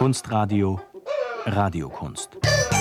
Kunstradio Radiokunst.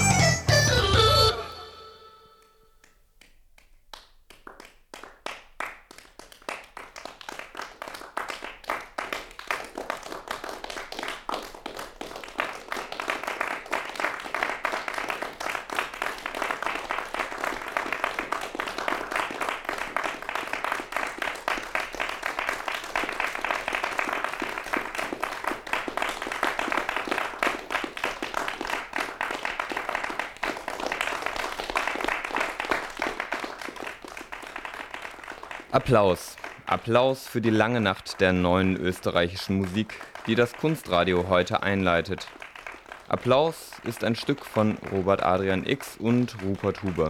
Applaus. Applaus für die lange Nacht der neuen österreichischen Musik, die das Kunstradio heute einleitet. Applaus ist ein Stück von Robert Adrian X und Rupert Huber.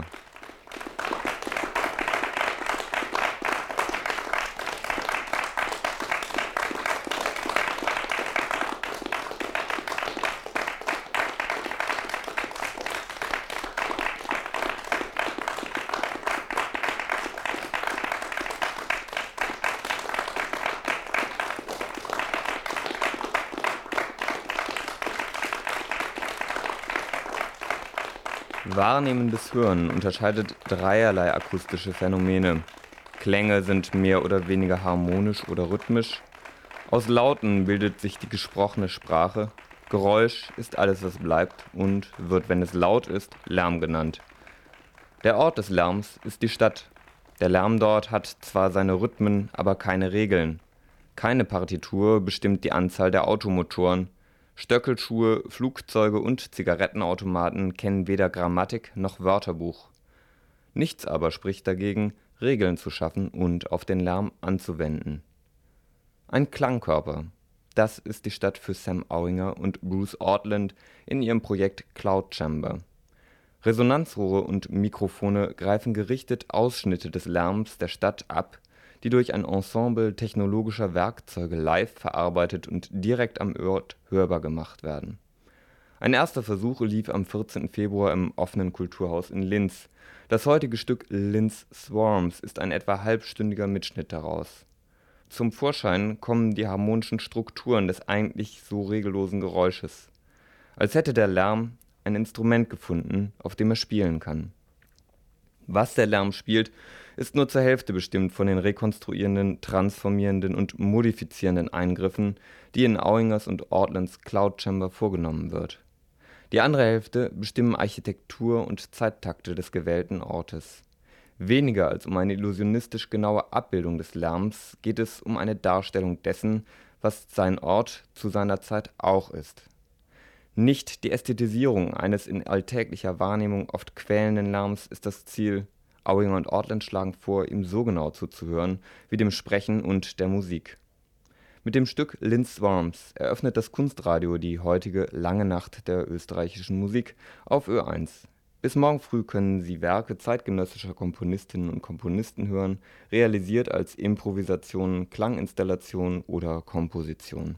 Wahrnehmendes Hören unterscheidet dreierlei akustische Phänomene. Klänge sind mehr oder weniger harmonisch oder rhythmisch. Aus Lauten bildet sich die gesprochene Sprache. Geräusch ist alles, was bleibt und wird, wenn es laut ist, Lärm genannt. Der Ort des Lärms ist die Stadt. Der Lärm dort hat zwar seine Rhythmen, aber keine Regeln. Keine Partitur bestimmt die Anzahl der Automotoren. Stöckelschuhe, Flugzeuge und Zigarettenautomaten kennen weder Grammatik noch Wörterbuch. Nichts aber spricht dagegen, Regeln zu schaffen und auf den Lärm anzuwenden. Ein Klangkörper. Das ist die Stadt für Sam Auinger und Bruce Ortland in ihrem Projekt Cloud Chamber. Resonanzrohre und Mikrofone greifen gerichtet Ausschnitte des Lärms der Stadt ab, die durch ein Ensemble technologischer Werkzeuge live verarbeitet und direkt am Ort hörbar gemacht werden. Ein erster Versuch lief am 14. Februar im offenen Kulturhaus in Linz. Das heutige Stück Linz Swarms ist ein etwa halbstündiger Mitschnitt daraus. Zum Vorschein kommen die harmonischen Strukturen des eigentlich so regellosen Geräusches. Als hätte der Lärm ein Instrument gefunden, auf dem er spielen kann. Was der Lärm spielt, ist nur zur Hälfte bestimmt von den rekonstruierenden, transformierenden und modifizierenden Eingriffen, die in Auingers und Ortlands Cloud Chamber vorgenommen wird. Die andere Hälfte bestimmen Architektur und Zeittakte des gewählten Ortes. Weniger als um eine illusionistisch genaue Abbildung des Lärms geht es um eine Darstellung dessen, was sein Ort zu seiner Zeit auch ist. Nicht die Ästhetisierung eines in alltäglicher Wahrnehmung oft quälenden Lärms ist das Ziel. Auinger und Ortland schlagen vor, ihm so genau zuzuhören wie dem Sprechen und der Musik. Mit dem Stück Linz Swarms eröffnet das Kunstradio die heutige lange Nacht der österreichischen Musik auf Ö1. Bis morgen früh können Sie Werke zeitgenössischer Komponistinnen und Komponisten hören, realisiert als Improvisation, Klanginstallation oder Komposition.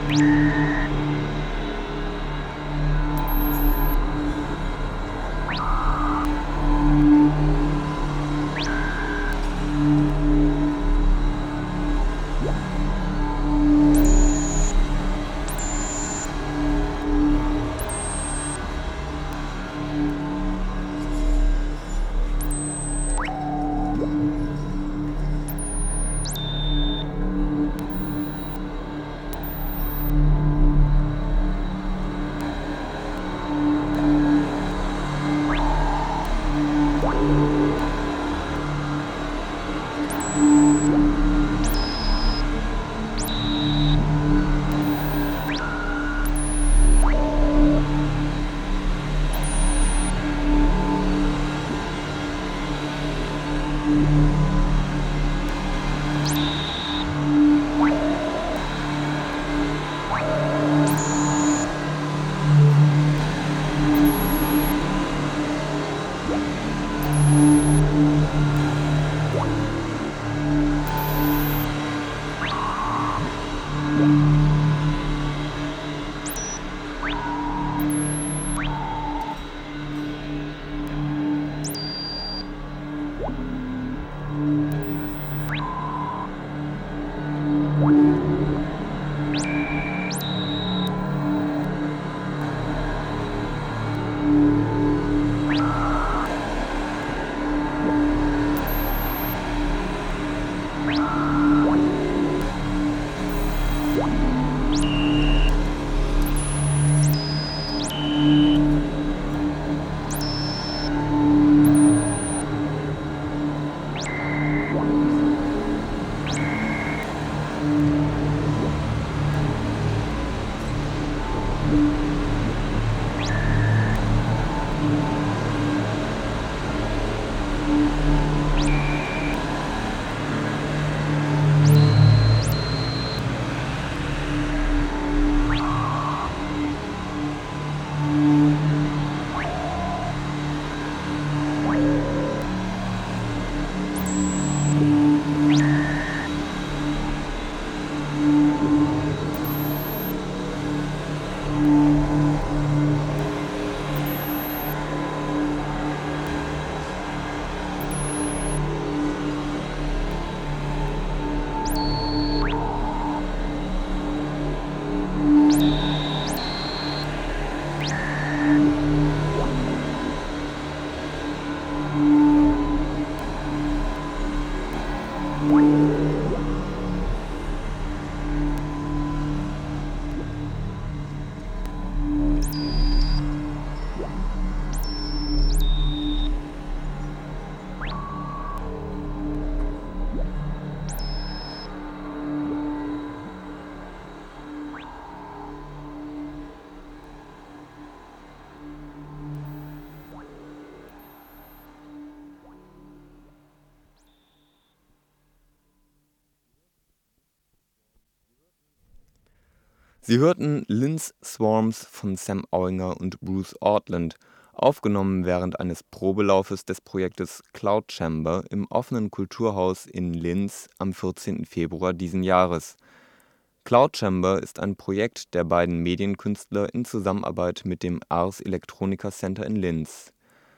Sie hörten Linz Swarms von Sam Auinger und Bruce Ortland, aufgenommen während eines Probelaufes des Projektes Cloud Chamber im offenen Kulturhaus in Linz am 14. Februar diesen Jahres. Cloud Chamber ist ein Projekt der beiden Medienkünstler in Zusammenarbeit mit dem Ars Electronica Center in Linz.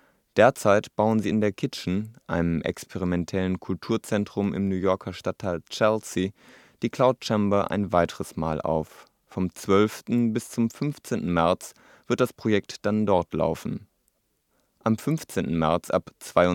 Derzeit bauen sie in der Kitchen, einem experimentellen Kulturzentrum im New Yorker Stadtteil Chelsea, die Cloud Chamber ein weiteres Mal auf. Vom 12. bis zum 15. März wird das Projekt dann dort laufen. Am 15. März ab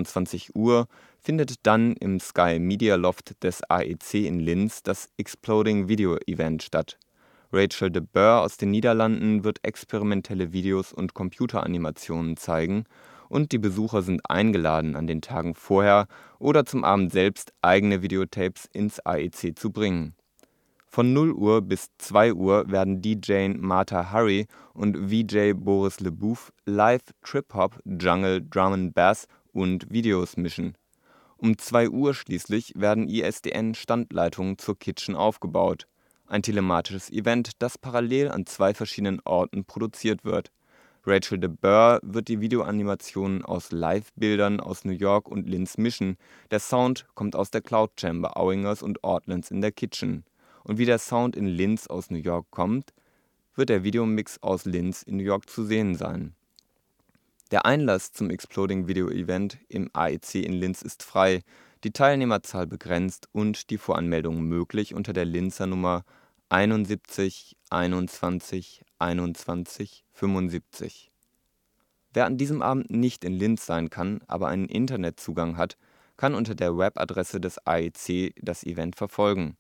22 Uhr findet dann im Sky Media Loft des AEC in Linz das Exploding Video Event statt. Rachel de Boer aus den Niederlanden wird experimentelle Videos und Computeranimationen zeigen und die Besucher sind eingeladen, an den Tagen vorher oder zum Abend selbst eigene Videotapes ins AEC zu bringen. Von 0 Uhr bis 2 Uhr werden DJ Martha Hurry und VJ Boris Lebouf live Trip-Hop, Jungle, Drum and Bass und Videos mischen. Um 2 Uhr schließlich werden ISDN-Standleitungen zur Kitchen aufgebaut. Ein telematisches Event, das parallel an 2 verschiedenen Orten produziert wird. Rachel de Boer wird die Videoanimationen aus Live-Bildern aus New York und Linz mischen. Der Sound kommt aus der Cloud Chamber Auingers und Ortlands in der Kitchen. und wie der Sound in Linz aus New York kommt, wird der Videomix aus Linz in New York zu sehen sein. Der Einlass zum Exploding Video Event im AEC in Linz ist frei, die Teilnehmerzahl begrenzt und die Voranmeldung möglich unter der Linzer Nummer 71 21 21 75. Wer an diesem Abend nicht in Linz sein kann, aber einen Internetzugang hat, kann unter der Webadresse des AEC das Event verfolgen: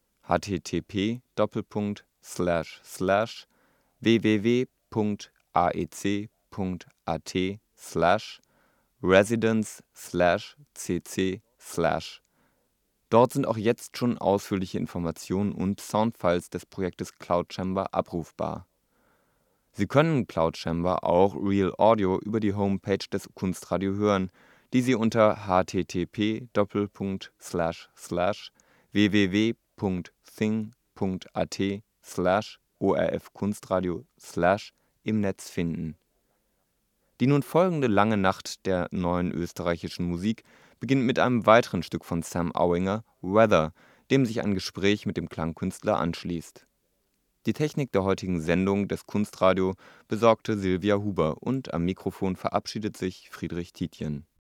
http://www.aec.at/residence/cc/. Dort sind auch jetzt schon ausführliche Informationen und Soundfiles des Projektes Cloud Chamber abrufbar. Sie können Cloud Chamber auch Real Audio über die Homepage des Kunstradio hören, die Sie unter http://www.thing.at/ORF-Kunstradio/ im Netz finden. Die nun folgende lange Nacht der neuen österreichischen Musik beginnt mit einem weiteren Stück von Sam Auinger, Weather, dem sich ein Gespräch mit dem Klangkünstler anschließt. Die Technik der heutigen Sendung des Kunstradio besorgte Silvia Huber und am Mikrofon verabschiedet sich Friedrich Tietjen.